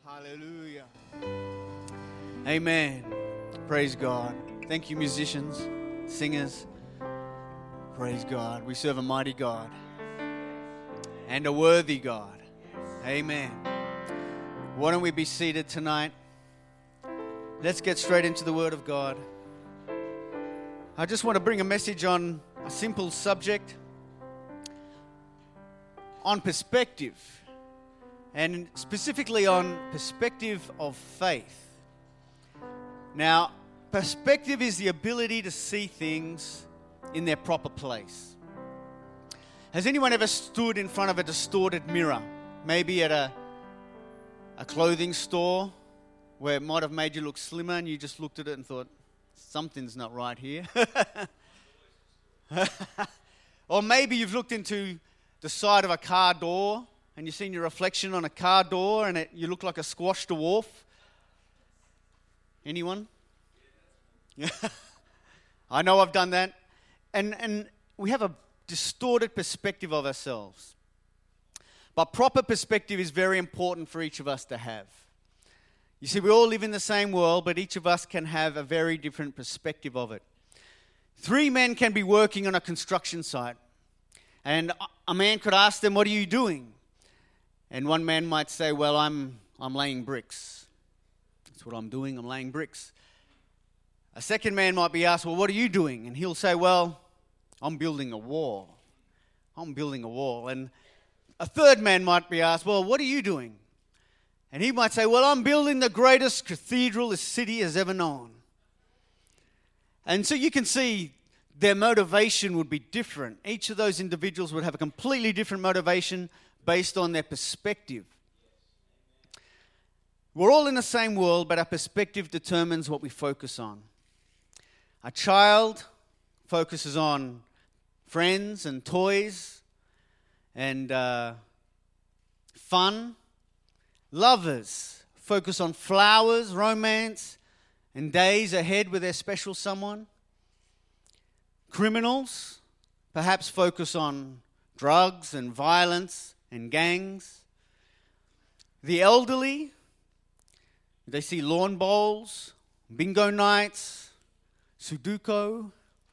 Hallelujah. Amen. Praise God. Thank you, musicians, singers. Praise God. We serve a mighty God and a worthy God. Amen. Why don't we be seated tonight? Let's get straight into the Word of God. I just want to bring a message on a simple subject, on perspective, and specifically on perspective of faith. Now, perspective is the ability to see things in their proper place. Has anyone ever stood in front of a distorted mirror? Maybe at a clothing store where it might have made you look slimmer and you just looked at it and thought, something's not right here. Or maybe you've looked into the side of a car door and you've seen your reflection on a car door and you look like a squash dwarf. Anyone? Yeah. I know I've done that. And we have a distorted perspective of ourselves. But proper perspective is very important for each of us to have. You see, we all live in the same world, but each of us can have a very different perspective of it. 3 men can be working on a construction site. And a man could ask them, "What are you doing?" And one man might say, "Well, I'm laying bricks. That's what I'm doing, I'm laying bricks." A second man might be asked, "Well, what are you doing?" And he'll say, "Well, I'm building a wall. I'm building a wall." And a third man might be asked, "Well, what are you doing?" And he might say, "Well, I'm building the greatest cathedral this city has ever known." And so you can see their motivation would be different. Each of those individuals would have a completely different motivation based on their perspective. We're all in the same world, but our perspective determines what we focus on. A child focuses on friends and toys and fun. Lovers focus on flowers, romance, and days ahead with their special someone. Criminals perhaps focus on drugs and violence and gangs. The elderly, they see lawn bowls, bingo nights, Sudoku.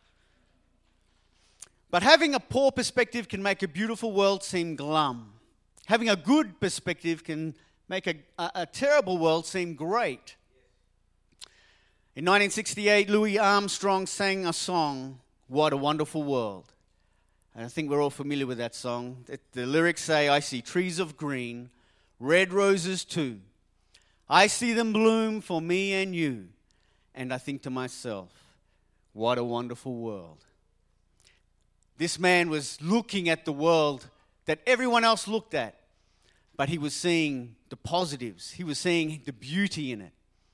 But having a poor perspective can make a beautiful world seem glum. Having a good perspective can make a terrible world seem great. In 1968, Louis Armstrong sang a song, "What a Wonderful World." And I think we're all familiar with that song. The lyrics say, "I see trees of green, red roses too. I see them bloom for me and you. And I think to myself, what a wonderful world." This man was looking at the world that everyone else looked at, but he was seeing the positives. He was seeing the beauty in it.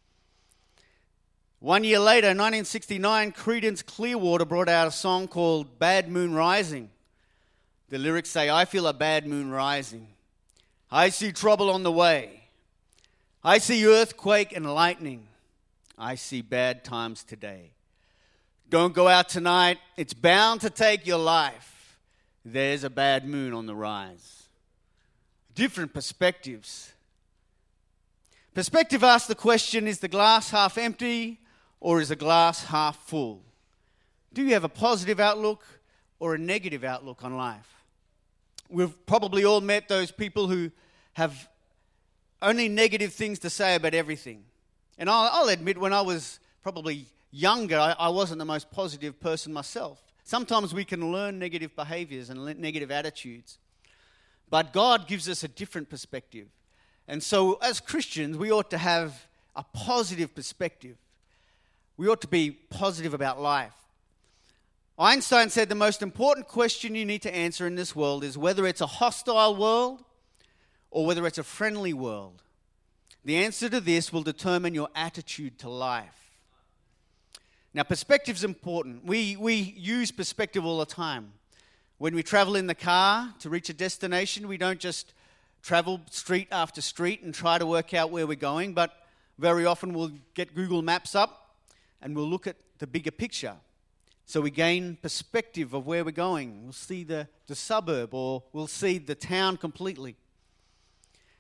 1 year later, 1969, Creedence Clearwater brought out a song called "Bad Moon Rising." The lyrics say, "I feel a bad moon rising. I see trouble on the way. I see earthquake and lightning. I see bad times today. Don't go out tonight. It's bound to take your life. There's a bad moon on the rise." Different perspectives. Perspective asks the question, is the glass half empty or is the glass half full? Do you have a positive outlook or a negative outlook on life? We've probably all met those people who have only negative things to say about everything. And I'll admit, when I was probably younger, I wasn't the most positive person myself. Sometimes we can learn negative behaviors and negative attitudes. But God gives us a different perspective. And so as Christians, we ought to have a positive perspective. We ought to be positive about life. Einstein said the most important question you need to answer in this world is whether it's a hostile world or whether it's a friendly world. The answer to this will determine your attitude to life. Now, perspective's important. We use perspective all the time. When we travel in the car to reach a destination, we don't just travel street after street and try to work out where we're going, but very often we'll get Google Maps up and we'll look at the bigger picture. So we gain perspective of where we're going. We'll see the suburb or we'll see the town completely.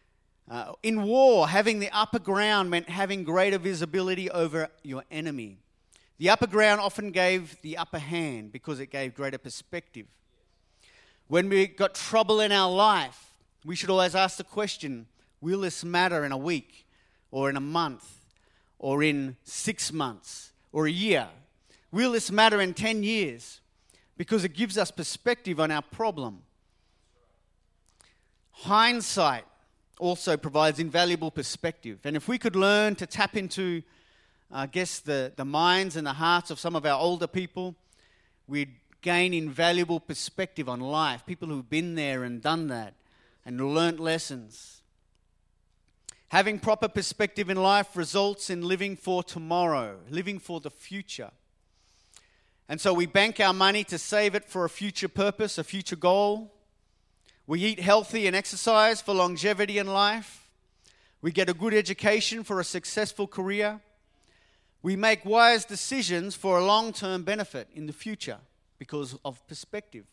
In war, having the upper ground meant having greater visibility over your enemy. The upper ground often gave the upper hand because it gave greater perspective. When we got trouble in our life, we should always ask the question, will this matter in a week or in a month or in 6 months or a year? Will this matter in 10 years? Because it gives us perspective on our problem. Hindsight also provides invaluable perspective. And if we could learn to tap into, the minds and the hearts of some of our older people, we'd gain invaluable perspective on life. People who've been there and done that and learnt lessons. Having proper perspective in life results in living for tomorrow, living for the future. And so we bank our money to save it for a future purpose, a future goal. We eat healthy and exercise for longevity in life. We get a good education for a successful career. We make wise decisions for a long-term benefit in the future because of perspective.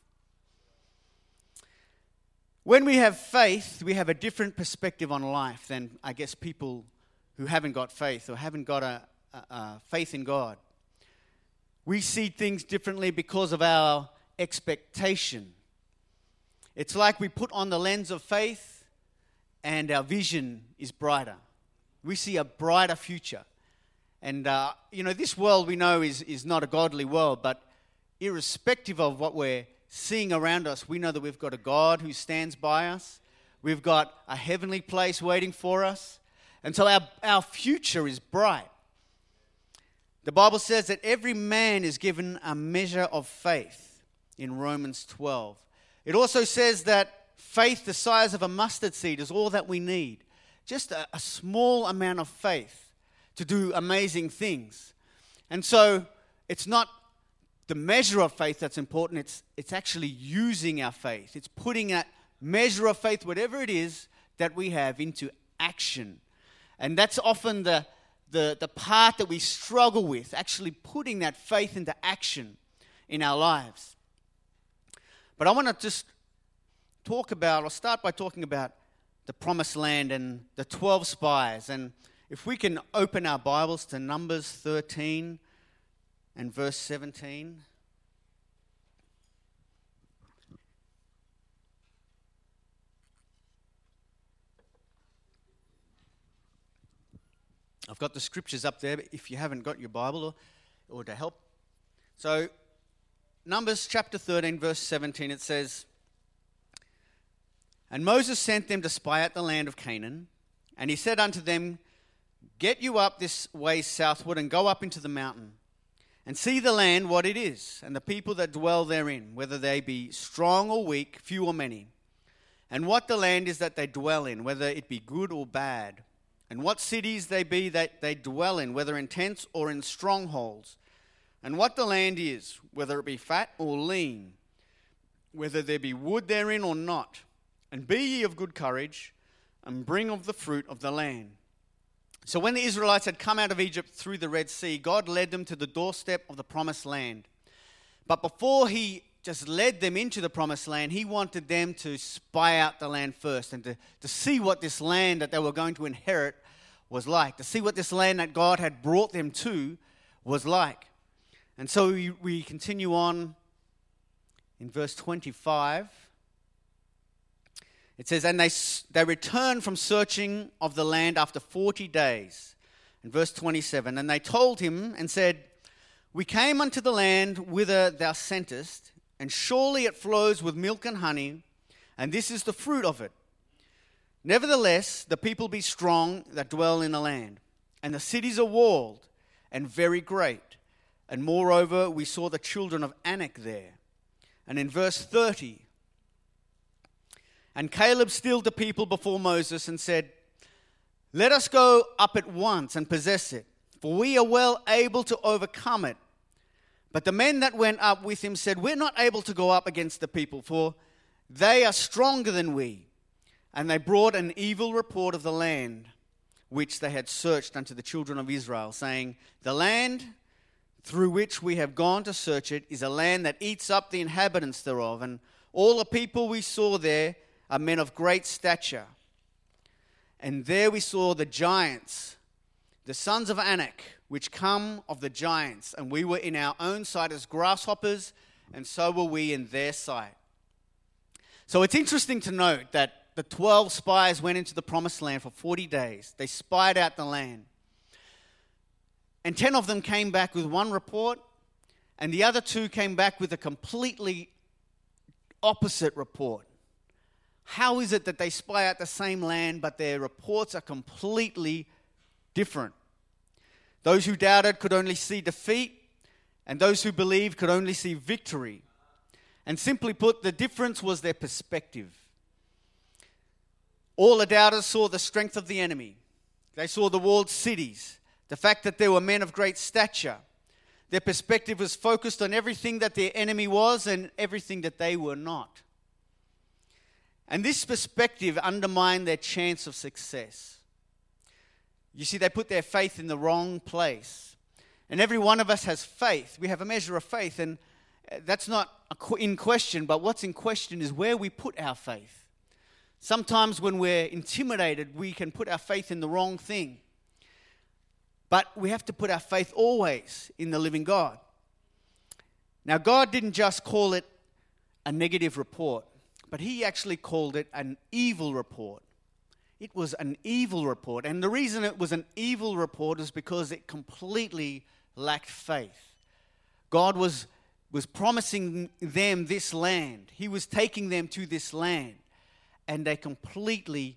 When we have faith, we have a different perspective on life than, I guess, people who haven't got faith or haven't got a faith in God. We see things differently because of our expectation. It's like we put on the lens of faith and our vision is brighter. We see a brighter future. And, this world we know is not a godly world, but irrespective of what we're seeing around us, we know that we've got a God who stands by us. We've got a heavenly place waiting for us. And so our future is bright. The Bible says that every man is given a measure of faith in Romans 12. It also says that faith the size of a mustard seed is all that we need. Just a small amount of faith to do amazing things. And so it's not the measure of faith that's important. It's actually using our faith. It's putting that measure of faith, whatever it is that we have, into action. And that's often the part that we struggle with, actually putting that faith into action in our lives. But I want to just start by talking about the promised land and the 12 spies. And if we can open our Bibles to Numbers 13 and verse 17. I've got the scriptures up there if you haven't got your Bible or to help. So, Numbers chapter 13, verse 17, it says, "And Moses sent them to spy out the land of Canaan, and he said unto them, Get you up this way southward, and go up into the mountain, and see the land what it is, and the people that dwell therein, whether they be strong or weak, few or many, and what the land is that they dwell in, whether it be good or bad, and what cities they be that they dwell in, whether in tents or in strongholds, and what the land is, whether it be fat or lean, whether there be wood therein or not. And be ye of good courage, and bring of the fruit of the land." So when the Israelites had come out of Egypt through the Red Sea, God led them to the doorstep of the promised land. But before he just led them into the promised land, he wanted them to spy out the land first and to see what this land that they were going to inherit was like, to see what this land that God had brought them to was like. And so we continue on in verse 25. It says, "And they returned from searching of the land after 40 days." In verse 27, "And they told him and said, We came unto the land whither thou sentest, and surely it flows with milk and honey, and this is the fruit of it. Nevertheless, the people be strong that dwell in the land, and the cities are walled and very great. And moreover, we saw the children of Anak there." And in verse 30, "And Caleb stilled the people before Moses and said, Let us go up at once and possess it, for we are well able to overcome it. But the men that went up with him said, We're not able to go up against the people, for they are stronger than we. And they brought an evil report of the land which they had searched unto the children of Israel, saying, The land through which we have gone to search it is a land that eats up the inhabitants thereof, and all the people we saw there are men of great stature. And there we saw the giants, the sons of Anak, which come of the giants. And we were in our own sight as grasshoppers, and so were we in their sight. So it's interesting to note that the 12 spies went into the promised land for 40 days. They spied out the land. And 10 of them came back with one report, and the other 2 came back with a completely opposite report. How is it that they spy out the same land, but their reports are completely different? Those who doubted could only see defeat, and those who believed could only see victory. And simply put, the difference was their perspective. All the doubters saw the strength of the enemy. They saw the walled cities, the fact that there were men of great stature. Their perspective was focused on everything that their enemy was and everything that they were not. And this perspective undermined their chance of success. You see, they put their faith in the wrong place. And every one of us has faith. We have a measure of faith, and that's not in question, but what's in question is where we put our faith. Sometimes when we're intimidated, we can put our faith in the wrong thing. But we have to put our faith always in the living God. Now, God didn't just call it a negative report, but he actually called it an evil report. It was an evil report. And the reason it was an evil report is because it completely lacked faith. God was promising them this land. He was taking them to this land. And they completely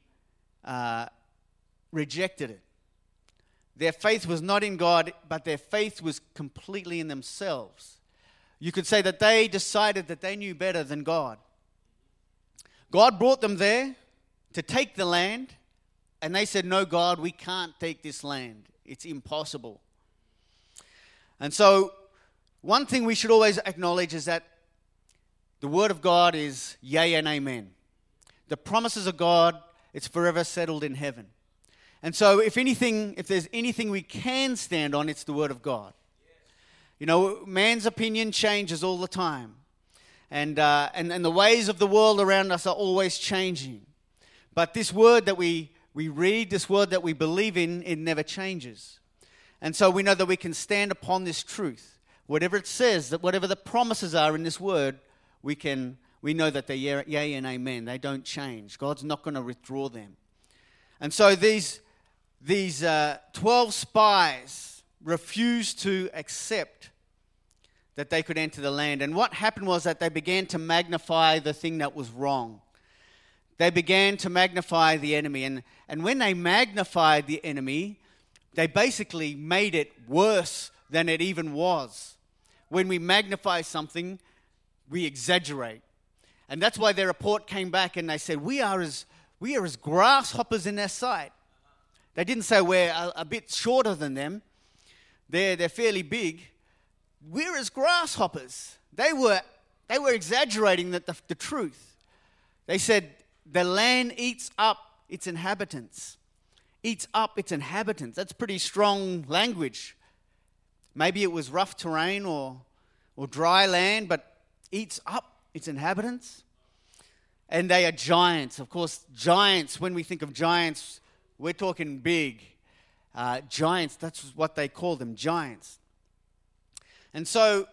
rejected it. Their faith was not in God, but their faith was completely in themselves. You could say that they decided that they knew better than God. God brought them there to take the land, and they said, "No, God, we can't take this land. It's impossible." And so, one thing we should always acknowledge is that the Word of God is yea and amen. The promises of God, it's forever settled in heaven. And so, if there's anything we can stand on, it's the Word of God. You know, man's opinion changes all the time. And the ways of the world around us are always changing. But this word that we read, this word that we believe in, it never changes. And so we know that we can stand upon this truth. Whatever it says, that whatever the promises are in this word, we know that they're yea and amen. They don't change. God's not going to withdraw them. And so these 12 spies refused to accept that they could enter the land. And what happened was that they began to magnify the thing that was wrong. They began to magnify the enemy. And when they magnified the enemy, they basically made it worse than it even was. When we magnify something, we exaggerate. And that's why their report came back and they said, we are as grasshoppers in their sight. They didn't say we're a bit shorter than them. They're fairly big. We're as grasshoppers. They were exaggerating the truth. They said the land eats up its inhabitants. Eats up its inhabitants. That's pretty strong language. Maybe it was rough terrain or dry land, but eats up its inhabitants. And they are giants. Of course, giants, when we think of giants, we're talking big. Giants, that's what they call them, giants. And so,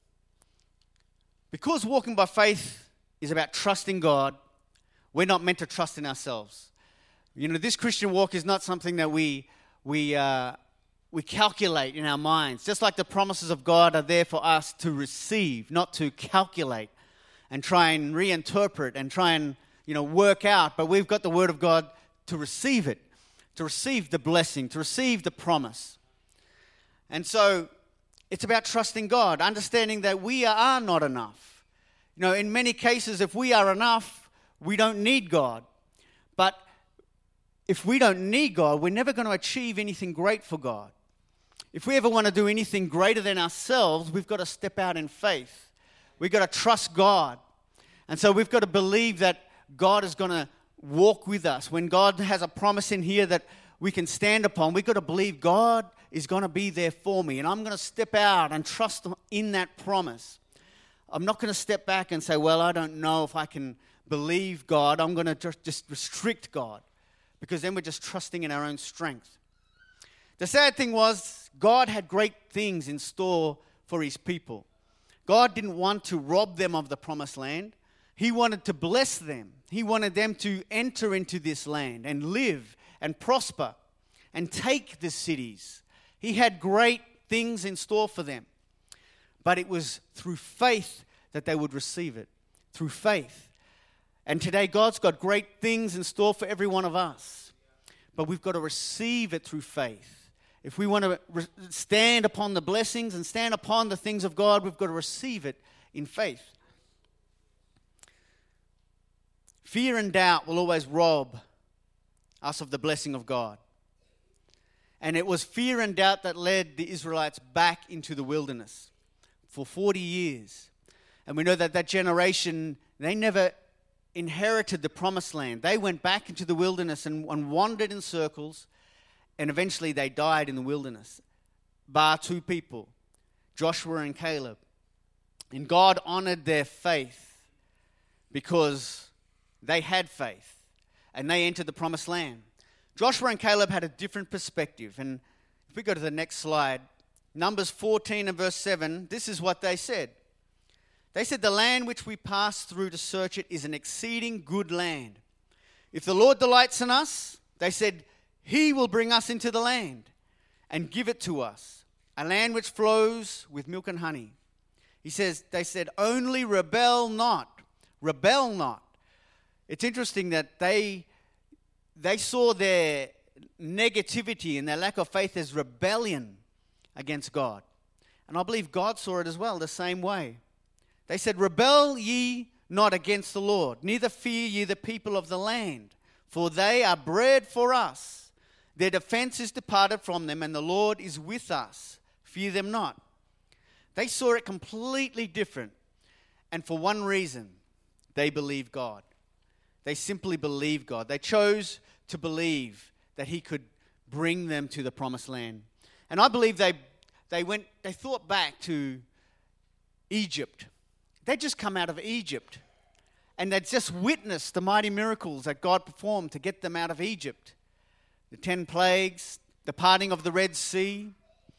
because walking by faith is about trusting God, we're not meant to trust in ourselves. You know, this Christian walk is not something that we calculate in our minds. Just like the promises of God are there for us to receive, not to calculate and try and reinterpret and try and, work out. But we've got the Word of God to receive it, to receive the blessing, to receive the promise. And so, it's about trusting God, understanding that we are not enough. In many cases, if we are enough, we don't need God. But if we don't need God, we're never going to achieve anything great for God. If we ever want to do anything greater than ourselves, we've got to step out in faith. We've got to trust God. And so we've got to believe that God is going to walk with us. When God has a promise in here that we can stand upon, we've got to believe God is going to be there for me. And I'm going to step out and trust in that promise. I'm not going to step back and say, well, I don't know if I can believe God. I'm going to just restrict God. because then we're just trusting in our own strength. The sad thing was, God had great things in store for his people. God didn't want to rob them of the promised land. He wanted to bless them. He wanted them to enter into this land and live and prosper and take the cities. He had great things in store for them. But it was through faith that they would receive it. Through faith. And today God's got great things in store for every one of us. But we've got to receive it through faith. If we want to stand upon the blessings and stand upon the things of God, we've got to receive it in faith. Fear and doubt will always rob us of the blessing of God. And it was fear and doubt that led the Israelites back into the wilderness for 40 years. And we know that that generation, they never inherited the promised land. They went back into the wilderness and wandered in circles, and eventually they died in the wilderness, bar two people, Joshua and Caleb. And God honored their faith because they had faith and they entered the promised land. Joshua and Caleb had a different perspective. And if we go to the next slide, Numbers 14 and verse 7, this is what they said. They said, "The land which we passed through to search it is an exceeding good land. If the Lord delights in us," they said, "He will bring us into the land and give it to us, a land which flows with milk and honey." They said, "Only rebel not. Rebel not." It's interesting that they saw their negativity and their lack of faith as rebellion against God. And I believe God saw it as well, the same way. They said, "Rebel ye not against the Lord, neither fear ye the people of the land, for they are bread for us. Their defense is departed from them, and the Lord is with us. Fear them not." They saw it completely different. And for one reason, they believed God. They simply believed God. They chose to believe that He could bring them to the promised land. And I believe they thought back to Egypt. They'd just come out of Egypt. And they'd just witnessed the mighty miracles that God performed to get them out of Egypt. The 10 plagues, the parting of the Red Sea.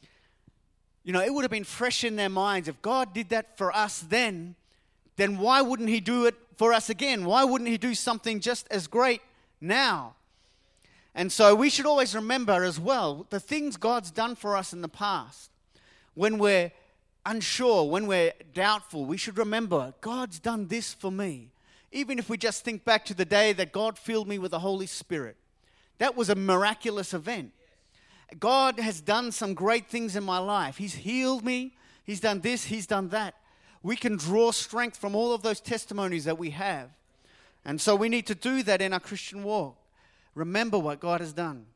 You know, it would have been fresh in their minds. If God did that for us then why wouldn't He do it for us again? Why wouldn't He do something just as great now? And so we should always remember as well the things God's done for us in the past. When we're unsure, when we're doubtful, we should remember God's done this for me. Even if we just think back to the day that God filled me with the Holy Spirit. That was a miraculous event. God has done some great things in my life. He's healed me. He's done this. He's done that. We can draw strength from all of those testimonies that we have. And so we need to do that in our Christian walk. Remember what God has done.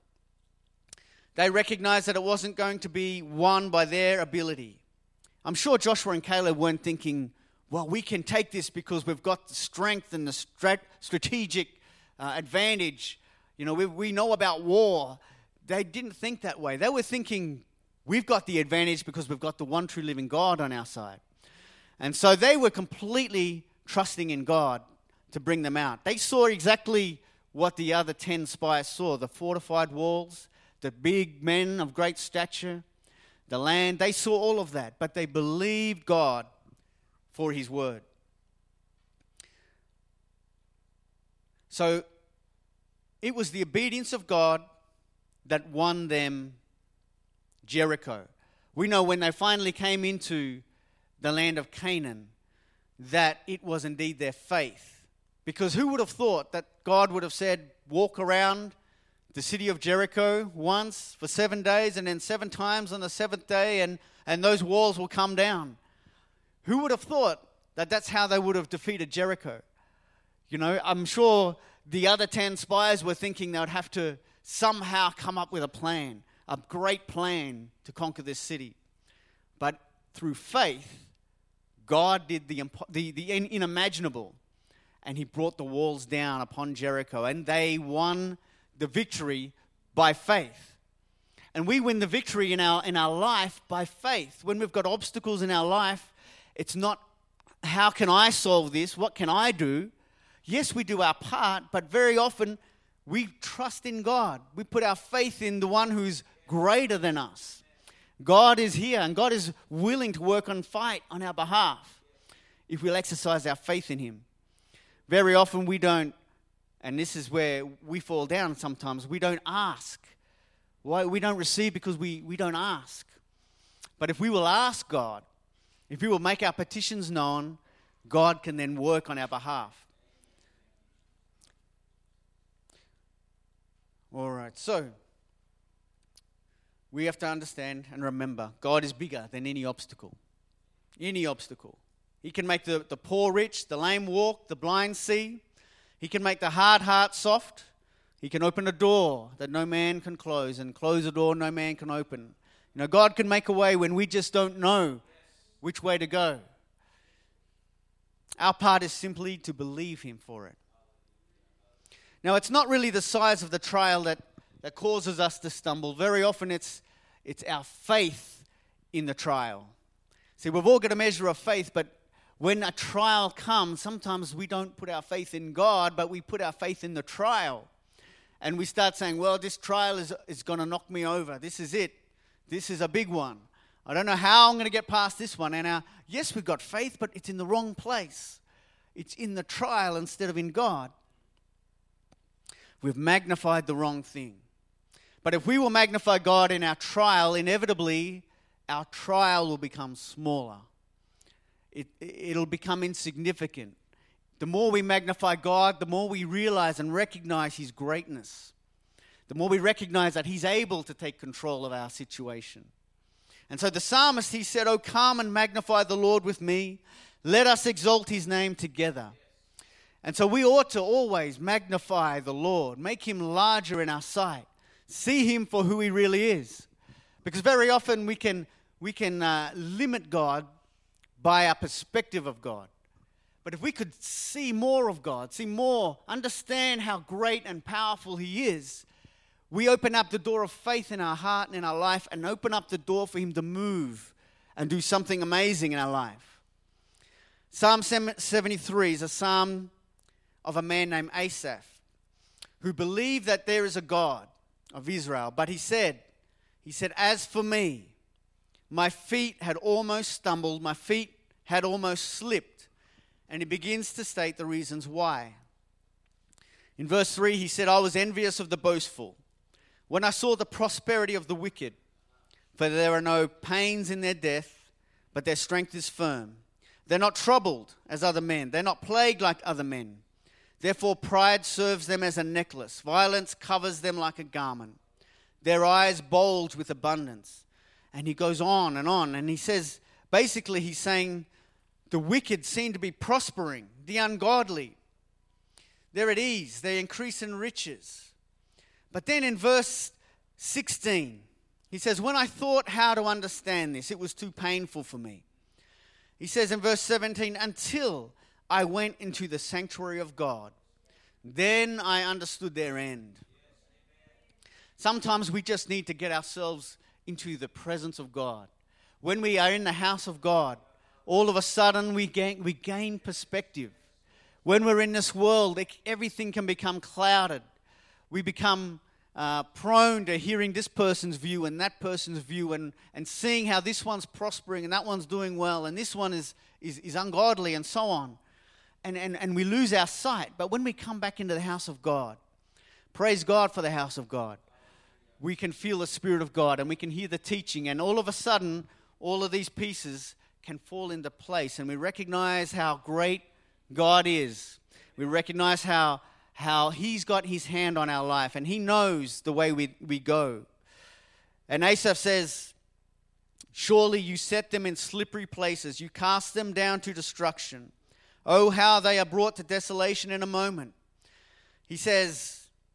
They recognized that it wasn't going to be won by their ability. I'm sure Joshua and Caleb weren't thinking, well, we can take this because we've got the strength and the strategic advantage. You know, we know about war. They didn't think that way. They were thinking, we've got the advantage because we've got the one true living God on our side. And so they were completely trusting in God to bring them out. They saw exactly what the other 10 spies saw, the fortified walls, the big men of great stature, the land. They saw all of that, but they believed God for His word. So it was the obedience of God that won them Jericho. We know when they finally came into the land of Canaan that it was indeed their faith. Because who would have thought that God would have said, walk around the city of Jericho once for 7 days and then 7 times on the 7th day and those walls will come down? Who would have thought that that's how they would have defeated Jericho? You know, I'm sure the other 10 spies were thinking they would have to somehow come up with a plan, a great plan to conquer this city. But through faith, God did the unimaginable, and He brought the walls down upon Jericho, and they won the victory by faith. And we win the victory in our life by faith. When we've got obstacles in our life, it's not, how can I solve this? What can I do? Yes, we do our part, but very often We trust in God. We put our faith in the one who's greater than us. God is here, and God is willing to work and fight on our behalf if we'll exercise our faith in him. Very often we don't, and this is where we fall down sometimes, we don't ask. Why? We don't receive because we don't ask. But if we will ask God, if we will make our petitions known, God can then work on our behalf. All right, so we have to understand and remember, God is bigger than any obstacle. Any obstacle. He can make the poor rich, the lame walk, the blind see. He can make the hard heart soft. He can open a door that no man can close and close a door no man can open. You know, God can make a way when we just don't know which way to go. Our part is simply to believe him for it. Now, it's not really the size of the trial that causes us to stumble. Very often it's our faith in the trial. See, we've all got a measure of faith, but when a trial comes, sometimes we don't put our faith in God, but we put our faith in the trial. And we start saying, well, this trial is going to knock me over. This is it. This is a big one. I don't know how I'm going to get past this one. And yes, we've got faith, but it's in the wrong place. It's in the trial instead of in God. We've magnified the wrong thing. But if we will magnify God in our trial, inevitably, our trial will become smaller. It'll become insignificant. The more we magnify God, the more we realize and recognize his greatness. The more we recognize that he's able to take control of our situation. And so the psalmist, he said, "Oh, come and magnify the Lord with me. Let us exalt his name together." And so we ought to always magnify the Lord, make him larger in our sight, see him for who he really is. Because very often we can limit God by our perspective of God. But if we could see more of God, see more, understand how great and powerful he is, we open up the door of faith in our heart and in our life and open up the door for him to move and do something amazing in our life. Psalm 73 is a psalm of a man named Asaph who believed that there is a God of Israel. But he said, "As for me, my feet had almost stumbled, my feet had almost slipped." And he begins to state the reasons why. In verse 3, he said, "I was envious of the boastful when I saw the prosperity of the wicked, for there are no pains in their death, but their strength is firm. They're not troubled as other men. They're not plagued like other men. Therefore pride serves them as a necklace. Violence covers them like a garment. Their eyes bulge with abundance." And he goes on. And he says, basically he's saying the wicked seem to be prospering. The ungodly, they're at ease. They increase in riches. But then in verse 16, he says, "When I thought how to understand this, it was too painful for me." He says in verse 17, "Until I went into the sanctuary of God, then I understood their end." Sometimes we just need to get ourselves into the presence of God. When we are in the house of God, all of a sudden we gain perspective. When we're in this world, everything can become clouded. We become prone to hearing this person's view and that person's view and seeing how this one's prospering and that one's doing well and this one is ungodly and so on. And we lose our sight. But when we come back into the house of God, praise God for the house of God, we can feel the Spirit of God and we can hear the teaching, and all of a sudden, all of these pieces can fall into place, and we recognize how great God is. We recognize how he's got his hand on our life, and he knows the way we go. And Asaph says, "Surely you set them in slippery places. You cast them down to destruction. Oh, how they are brought to desolation in a moment." He says,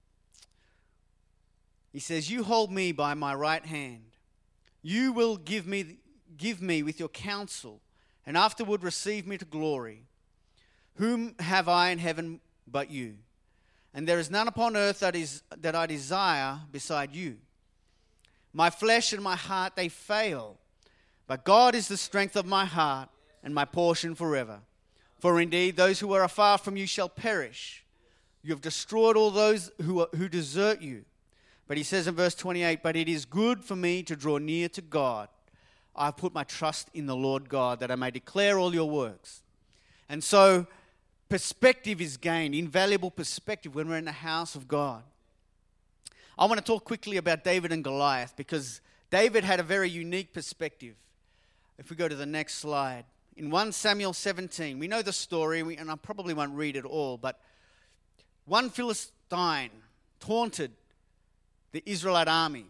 "You hold me by my right hand. You will give me with your counsel, and afterward receive me to glory. Whom have I in heaven but you? And there is none upon earth that I desire beside you. My flesh and my heart, they fail, but God is the strength of my heart and my portion forever. For indeed, those who are afar from you shall perish. You have destroyed all those who desert you. But he says in verse 28, but it is good for me to draw near to God. I have put my trust in the Lord God, that I may declare all your works. And so perspective is gained, invaluable perspective when we're in the house of God. I want to talk quickly about David and Goliath, because David had a very unique perspective. If we go to the next slide. In 1 Samuel 17, we know the story, and I probably won't read it all, but one Philistine taunted the Israelite army.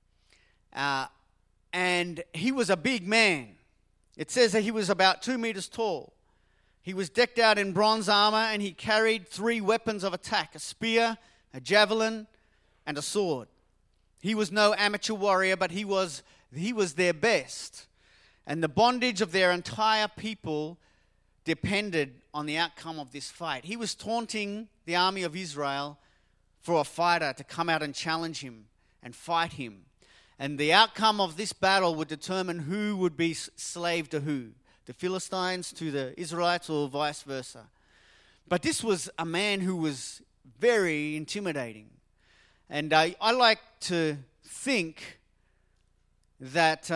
And he was a big man. It says that he was about 2 meters tall. He was decked out in bronze armor, and he carried 3 weapons of attack: a spear, a javelin, and a sword. He was no amateur warrior, but he was their best. And the bondage of their entire people depended on the outcome of this fight. He was taunting the army of Israel for a fighter to come out and challenge him and fight him. And the outcome of this battle would determine who would be slave to who, the Philistines to the Israelites or vice versa. But this was a man who was very intimidating. And I like to think that,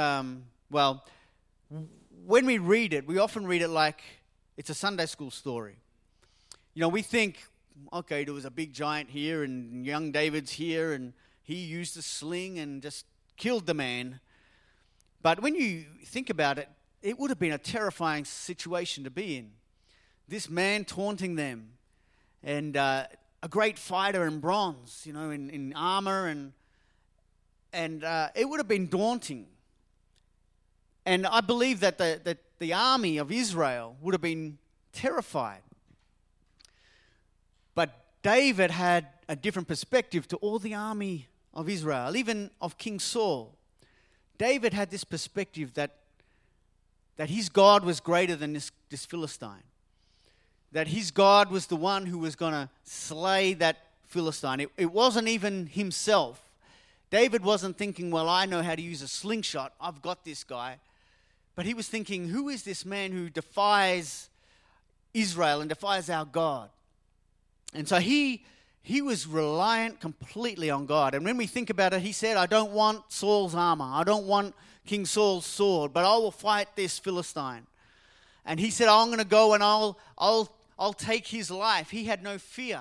when we read it, we often read it like it's a Sunday school story. You know, we think, okay, there was a big giant here and young David's here and he used a sling and just killed the man. But when you think about it, it would have been a terrifying situation to be in. This man taunting them, and a great fighter in bronze, you know, in armor, and it would have been daunting. And I believe that the army of Israel would have been terrified. But David had a different perspective to all the army of Israel, even of King Saul. David had this perspective that his God was greater than this Philistine. That his God was the one who was going to slay that Philistine. It wasn't even himself. David wasn't thinking, well, I know how to use a slingshot. I've got this guy. But he was thinking, who is this man who defies Israel and defies our God? And so he was reliant completely on God. And when we think about it, he said, I don't want Saul's armor. I don't want King Saul's sword, but I will fight this Philistine. And he said, I'm going to go and I'll take his life. He had no fear.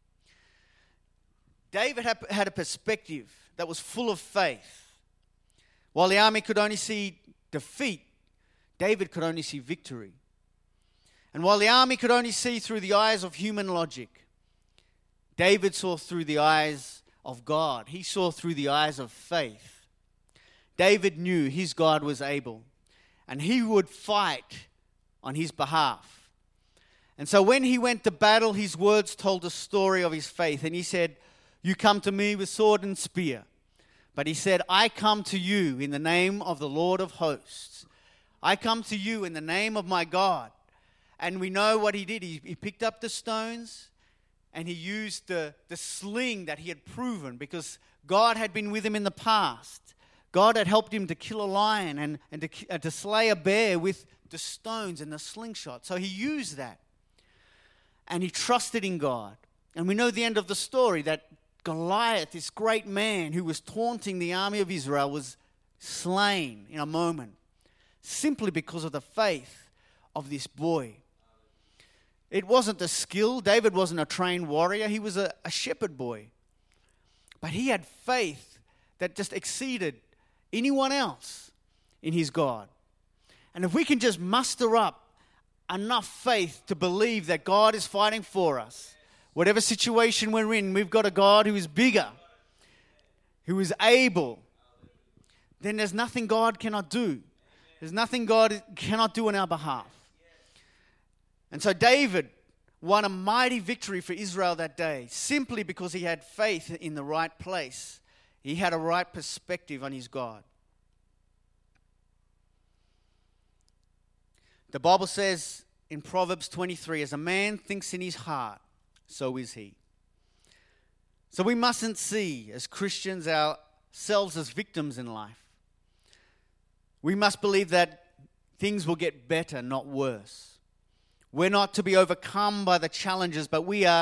David had a perspective that was full of faith. While the army could only see defeat, David could only see victory. And while the army could only see through the eyes of human logic, David saw through the eyes of God. He saw through the eyes of faith. David knew his God was able, and he would fight on his behalf. And so when he went to battle, his words told a story of his faith. And he said, you come to me with sword and spear. But he said, I come to you in the name of the Lord of hosts. I come to you in the name of my God. And we know what he did. He picked up the stones and he used the sling that he had proven, because God had been with him in the past. God had helped him to kill a lion and to slay a bear with the stones and the slingshot. So he used that. And he trusted in God. And we know the end of the story, that Goliath, this great man who was taunting the army of Israel, was slain in a moment, simply because of the faith of this boy. It wasn't the skill. David wasn't a trained warrior. He was a shepherd boy. But he had faith that just exceeded anyone else in his God. And if we can just muster up enough faith to believe that God is fighting for us, whatever situation we're in, we've got a God who is bigger, who is able, then there's nothing God cannot do. There's nothing God cannot do on our behalf. And so David won a mighty victory for Israel that day, simply because he had faith in the right place. He had a right perspective on his God. The Bible says in Proverbs 23, as a man thinks in his heart, so is he. So we mustn't see, as Christians, ourselves as victims in life. We must believe that things will get better, not worse. We're not to be overcome by the challenges, but we are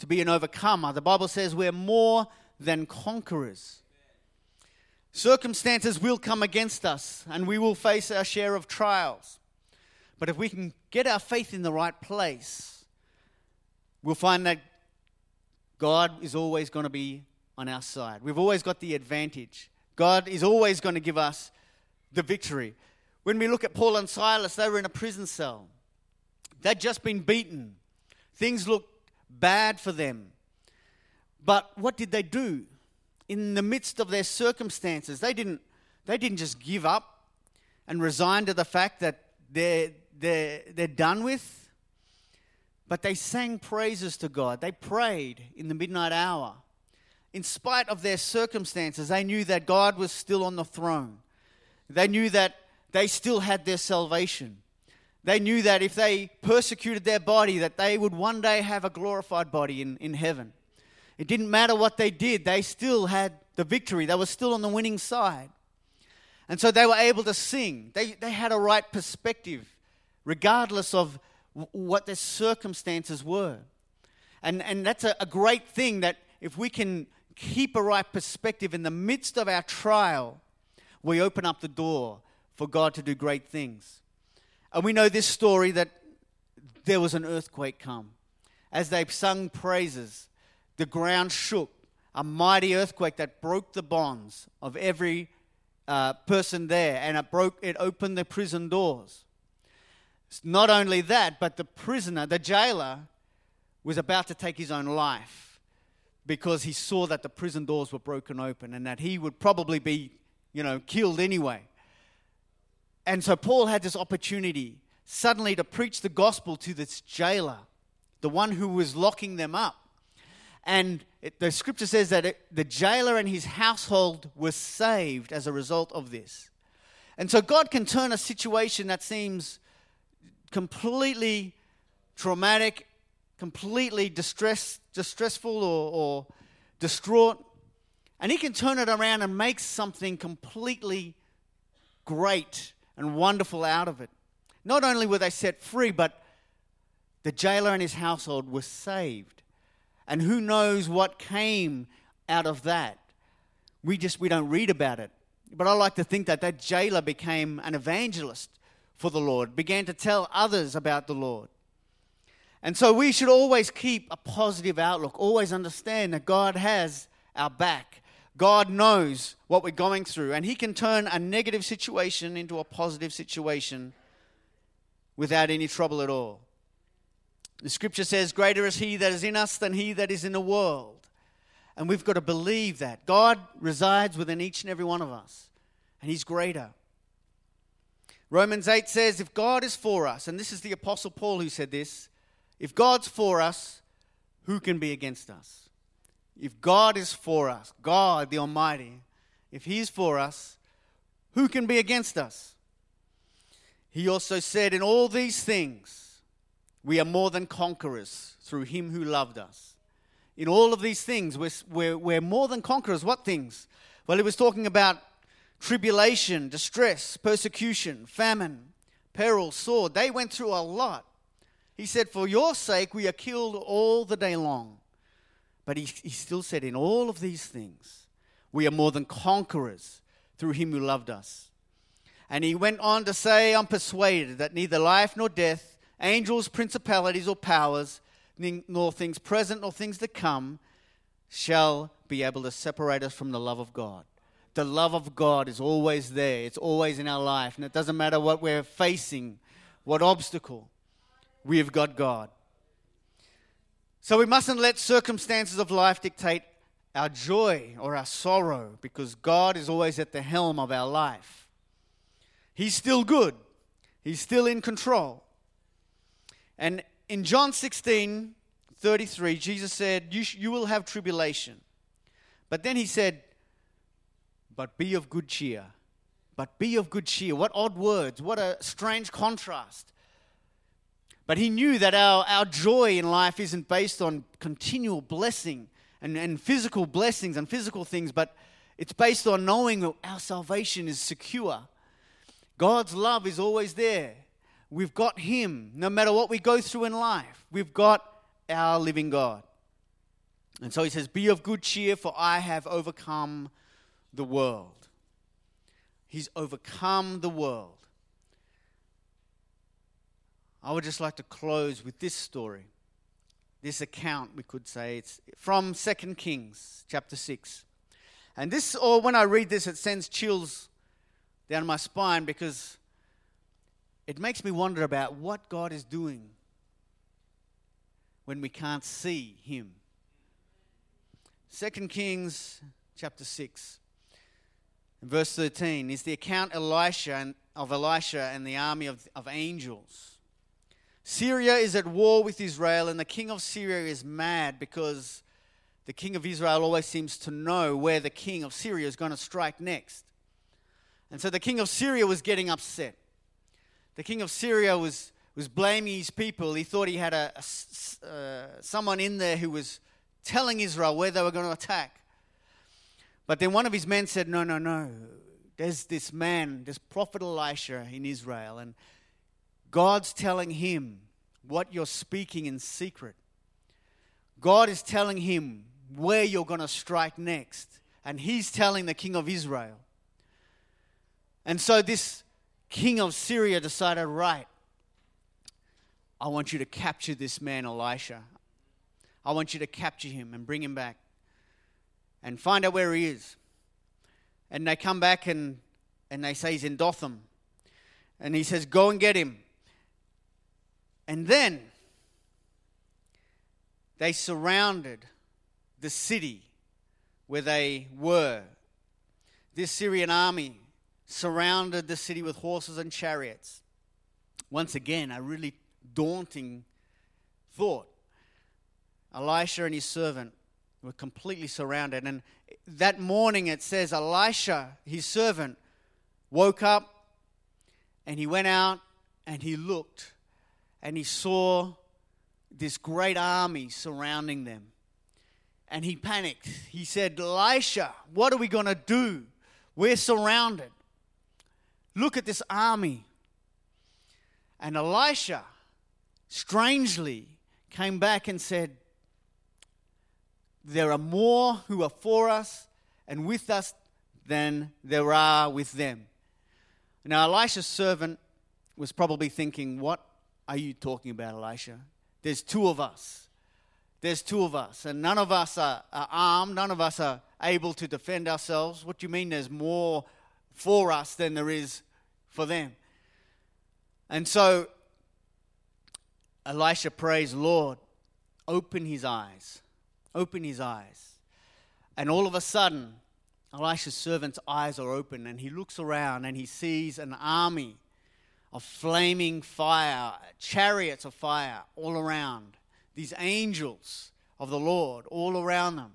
to be an overcomer. The Bible says we're more than conquerors. Circumstances will come against us, and we will face our share of trials. But if we can get our faith in the right place, we'll find that God is always going to be on our side. We've always got the advantage. God is always going to give us the victory. When we look at Paul and Silas, they were in a prison cell. They'd just been beaten. Things looked bad for them. But what did they do? In the midst of their circumstances, they didn't just give up and resign to the fact that they're done with. But they sang praises to God. They prayed in the midnight hour. In spite of their circumstances, they knew that God was still on the throne. They knew that they still had their salvation. They knew that if they persecuted their body, that they would one day have a glorified body in heaven. It didn't matter what they did. They still had the victory. They were still on the winning side. And so they were able to sing. They had a right perspective, regardless of what their circumstances were. And that's a great thing, that if we can keep a right perspective in the midst of our trial, we open up the door for God to do great things. And we know this story, that there was an earthquake come. As they sung praises, the ground shook, a mighty earthquake that broke the bonds of every person there, and it opened the prison doors. Not only that, but the prisoner, the jailer, was about to take his own life because he saw that the prison doors were broken open and that he would probably be, killed anyway. And so Paul had this opportunity suddenly to preach the gospel to this jailer, the one who was locking them up. And the scripture says that the jailer and his household were saved as a result of this. And so God can turn a situation that seems completely traumatic, completely distressful or distraught, and He can turn it around and make something completely great and wonderful out of it. Not only were they set free, but the jailer and his household were saved. And who knows what came out of that? We don't read about it. But I like to think that jailer became an evangelist for the Lord, began to tell others about the Lord. And so we should always keep a positive outlook, always understand that God has our back. God knows what we're going through, and He can turn a negative situation into a positive situation without any trouble at all. The scripture says, greater is He that is in us than he that is in the world. And we've got to believe that. God resides within each and every one of us, and He's greater. Romans 8 says, if God is for us, and this is the Apostle Paul who said this, if God's for us, who can be against us? If God is for us, God the Almighty, if He's for us, who can be against us? He also said, in all these things, we are more than conquerors through Him who loved us. In all of these things, we're more than conquerors. What things? Well, He was talking about tribulation, distress, persecution, famine, peril, sword. They went through a lot. He said, for your sake, we are killed all the day long. But he still said, in all of these things, we are more than conquerors through Him who loved us. And He went on to say, I'm persuaded that neither life nor death, angels, principalities, or powers, nor things present nor things to come, shall be able to separate us from the love of God. The love of God is always there. It's always in our life. And it doesn't matter what we're facing, what obstacle, we've got God. So we mustn't let circumstances of life dictate our joy or our sorrow, because God is always at the helm of our life. He's still good. He's still in control. And in John 16:33, Jesus said, you will have tribulation. But then He said, but be of good cheer. But be of good cheer. What odd words. What a strange contrast. But He knew that our joy in life isn't based on continual blessing and physical blessings and physical things, but it's based on knowing that our salvation is secure. God's love is always there. We've got Him. No matter what we go through in life, we've got our living God. And so he says, be of good cheer, for I have overcome the world. He's overcome the world. I would just like to close with this story, this account, we could say. It's from 2 Kings chapter 6. And this, or when I read this, it sends chills down my spine because it makes me wonder about what God is doing when we can't see him. 2 Kings chapter 6, verse 13 is the account of Elisha and the army of angels. Syria is at war with Israel, and the king of Syria is mad because the king of Israel always seems to know where the king of Syria is going to strike next. And so the king of Syria was getting upset. The king of Syria was blaming his people. He thought he had someone in there who was telling Israel where they were going to attack. But then one of his men said, no. There's this man, this prophet Elisha in Israel, and God's telling him what you're speaking in secret. God is telling him where you're going to strike next. And he's telling the king of Israel. And so this king of Syria decided, right, I want you to capture this man Elisha. I want you to capture him and bring him back and find out where he is. And they come back and they say he's in Dothan. And he says, go and get him. And then they surrounded the city where they were. This Syrian army surrounded the city with horses and chariots. Once again, a really daunting thought. Elisha and his servant were completely surrounded. And that morning it says Elisha, his servant, woke up and he went out and he looked and he saw this great army surrounding them. And he panicked. He said, Elisha, what are we going to do? We're surrounded. Look at this army. And Elisha, strangely, came back and said, there are more who are for us and with us than there are with them. Now, Elisha's servant was probably thinking, what are you talking about, Elisha? There's two of us. There's two of us. And none of us are armed. None of us are able to defend ourselves. What do you mean there's more for us than there is for them? And so Elisha prays, Lord, open his eyes. Open his eyes. And all of a sudden, Elisha's servant's eyes are open and he looks around and he sees an army of flaming fire, chariots of fire all around. These angels of the Lord all around them.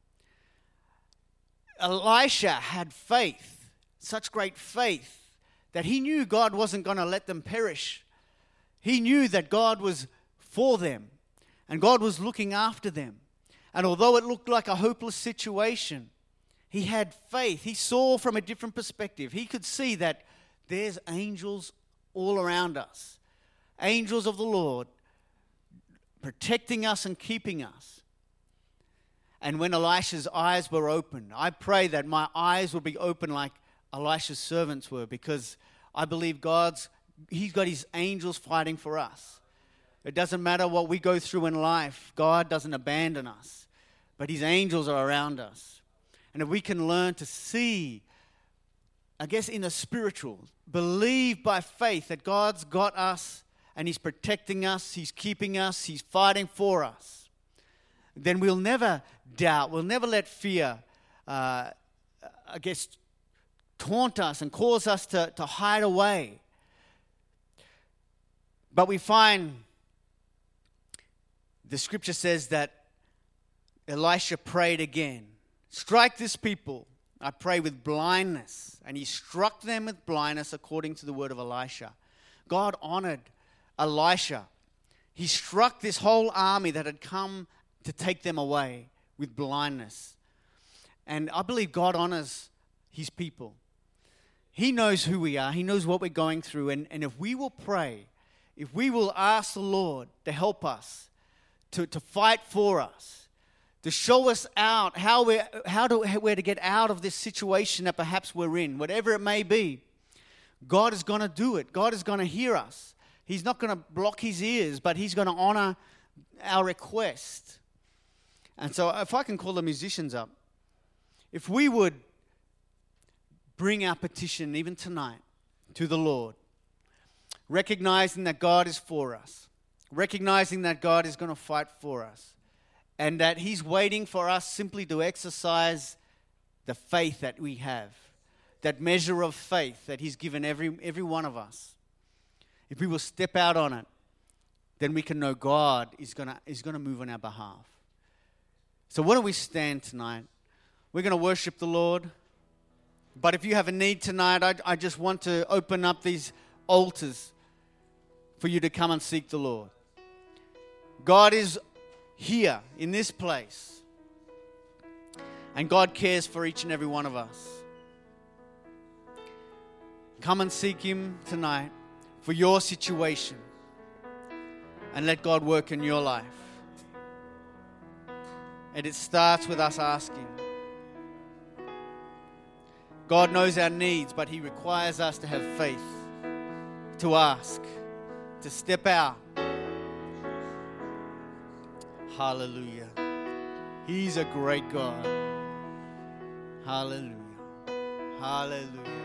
Elisha had faith, such great faith, that he knew God wasn't going to let them perish. He knew that God was for them and God was looking after them. And although it looked like a hopeless situation, he had faith. He saw from a different perspective. He could see that there's angels all around us. Angels of the Lord protecting us and keeping us. And when Elisha's eyes were open, I pray that my eyes will be open like Elisha's servants were, because I believe he's got his angels fighting for us. It doesn't matter what we go through in life. God doesn't abandon us. But his angels are around us. And if we can learn to see, I guess in the spiritual, believe by faith that God's got us and he's protecting us, he's keeping us, he's fighting for us, then we'll never doubt, we'll never let fear, taunt us and cause us to hide away. But we find the scripture says that Elisha prayed again, strike this people, I pray, with blindness. And he struck them with blindness according to the word of Elisha. God honored Elisha. He struck this whole army that had come to take them away with blindness. And I believe God honors his people. He knows who we are. He knows what we're going through. And if we will pray, if we will ask the Lord to help us, to fight for us, to show us out where to get out of this situation that perhaps we're in, whatever it may be. God is going to do it. God is going to hear us. He's not going to block his ears, but he's going to honor our request. And so if I can call the musicians up, if we would bring our petition even tonight to the Lord, recognizing that God is for us, recognizing that God is going to fight for us, and that he's waiting for us simply to exercise the faith that we have, that measure of faith that he's given every one of us. If we will step out on it, then we can know God is going to move on our behalf. So why don't we stand tonight? We're going to worship the Lord. But if you have a need tonight, I just want to open up these altars for you to come and seek the Lord. God is here in this place. And God cares for each and every one of us. Come and seek him tonight for your situation. And let God work in your life. And it starts with us asking. God knows our needs, but he requires us to have faith, to ask, to step out. Hallelujah. He's a great God. Hallelujah. Hallelujah.